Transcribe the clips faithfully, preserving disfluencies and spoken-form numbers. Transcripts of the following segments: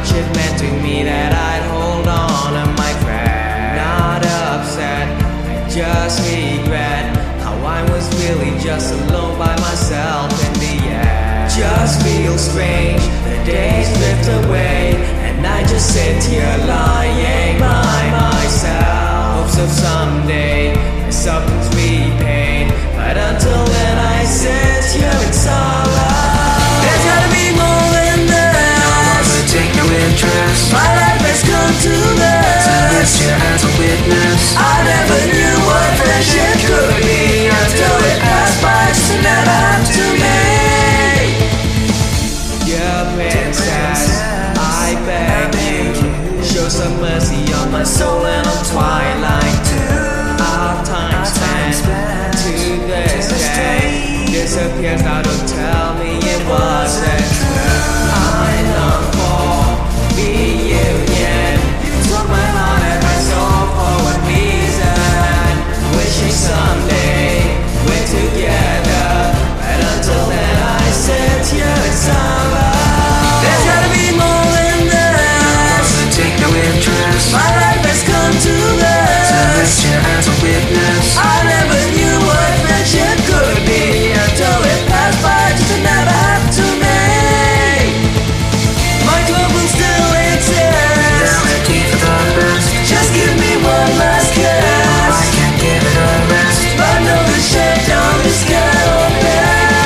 much it meant to me that I'd hold on to my friend. Not upset, I just regret how I was really just alone by myself in the end. Just feel strange, the days drift away, and I just sit here lying by myself. Hopes of someday my suffering's repaid, but until then I sit here in sorrow. There's gotta be more than this. I take no interest. My life has come to this. To list you as a witness. I never knew what friendship could be until it passed by, just to never have to make. Dear princess, I beg you, show some mercy on my soul and on twilight. Our time spent to this day disappears now, don't tell me it wasn't true. I long for reunion, you took my heart and my soul for what reason? Wishing someday we're together, but until then I sit here in sorrow. There's gotta be more than this. I take no interest. My life has come to this. To list you as a witness. I never knew what friendship could be until it passed by, just to never have to make. My club will still exist. Now empty for the best. Just give me one last I kiss. can't give it a rest. But know the shut down this caravan.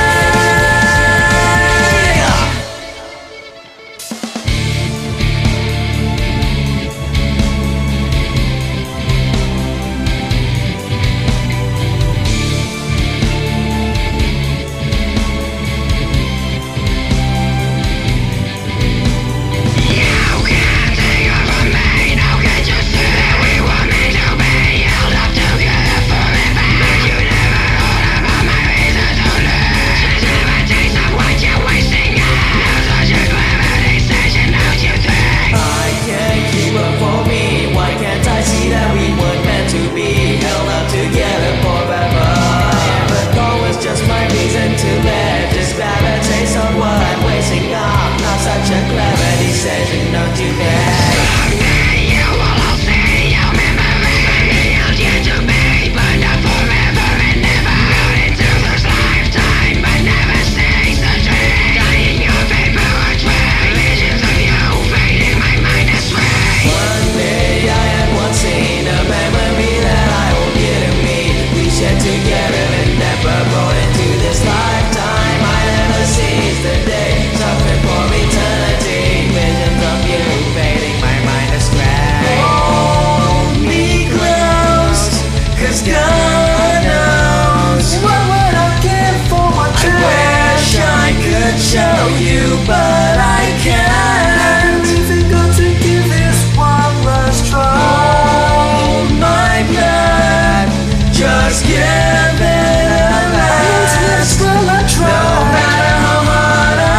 Show you, but I can't. We've got to give this one last try. Hold my breath, just give it a Let's rest. well I try. No matter how hard I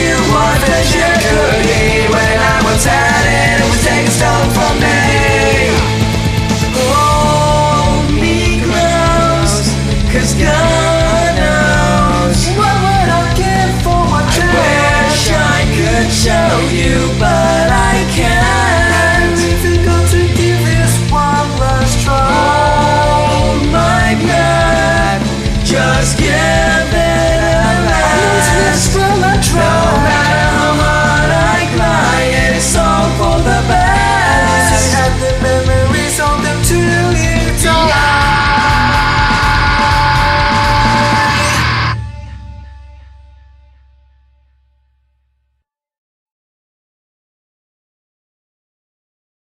you one vision.